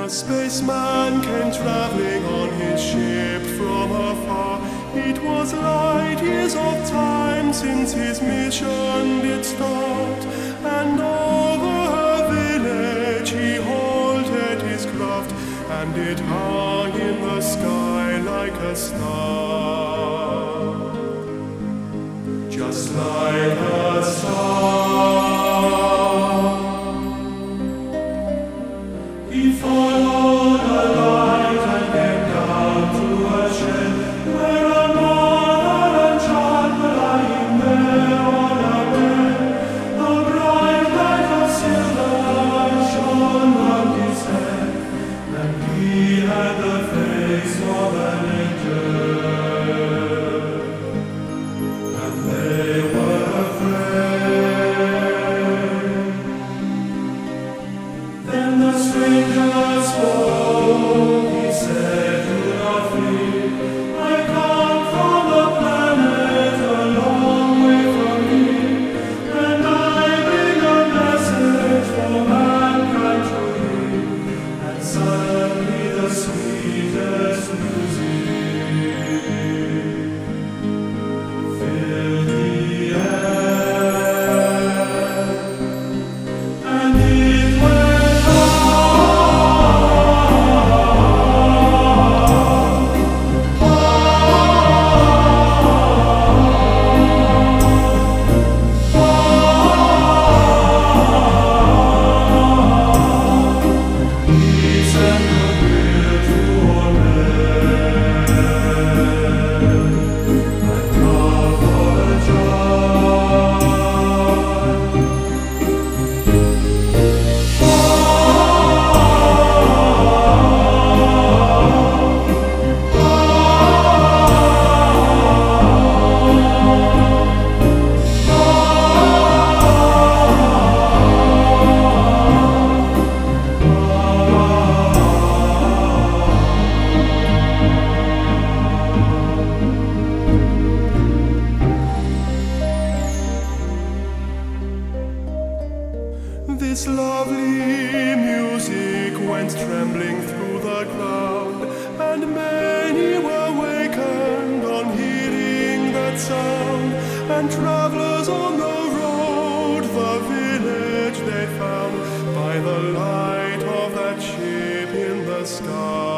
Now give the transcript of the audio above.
spaceman came traveling on his ship from afar. It was light years of time since his mission did start, and over her village he halted his craft, and it hung in the sky like a star, just like a star. He followed a light and came down to a shed where a mother and child were lying there on a bed. A bright light of silver shone round his head, and he had the face of an angel, and they were afraid. Then the stranger spoke, he said, "Do not flee. I come from a planet a long way from here, and I bring a message for mankind to hear." And suddenly the sweetest music filled the air, and it went peace and goodwill to all men, and love for a child. This lovely music went trembling through the crowd, and many were wakened on hearing that sound. And travelers on the road, the village they found by the light of that ship in the sky.